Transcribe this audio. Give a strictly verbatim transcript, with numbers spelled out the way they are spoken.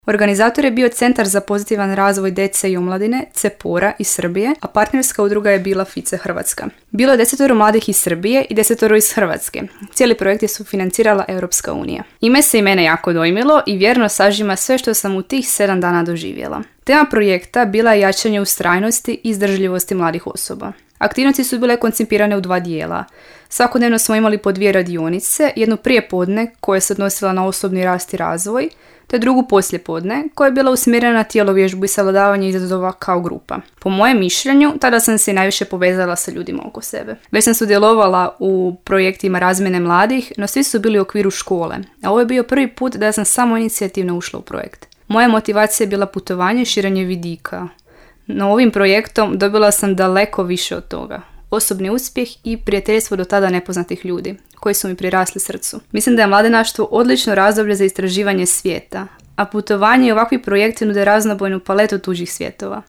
Organizator je bio Centar za pozitivan razvoj djece i omladine, Cepora iz Srbije, a partnerska udruga je bila Fice Hrvatska. Bilo je desetoro mladih iz Srbije i desetoro iz Hrvatske. Cijeli projekt je sufinancirala Europska unija. Ime se i mene jako dojmilo i vjerno sažima sve što sam u tih sedam dana doživjela. Tema projekta bila je jačanje ustrajnosti i izdržljivosti mladih osoba. Aktivnosti su bile koncipirane u dva dijela. Svakodnevno smo imali po dvije radionice, jednu prije podne koja se odnosila na osobni rast i razvoj, te drugu poslije podne koja je bila usmjerena na tjelovježbu i savladavanje izazova kao grupa. Po mojem mišljenju, tada sam se najviše povezala sa ljudima oko sebe. Već sam sudjelovala u projektima razmjene mladih, no svi su bili u okviru škole, a ovo je bio prvi put da sam samo inicijativno ušla u projekt. Moja motivacija je bila putovanje i širenje vidika. No ovim projektom dobila sam daleko više od toga. Osobni uspjeh i prijateljstvo do tada nepoznatih ljudi, koji su mi prirasli srcu. Mislim da je mladenaštvo odlično razdoblje za istraživanje svijeta, a putovanje i ovakvi projekti nude raznobojnu paletu tuđih svjetova.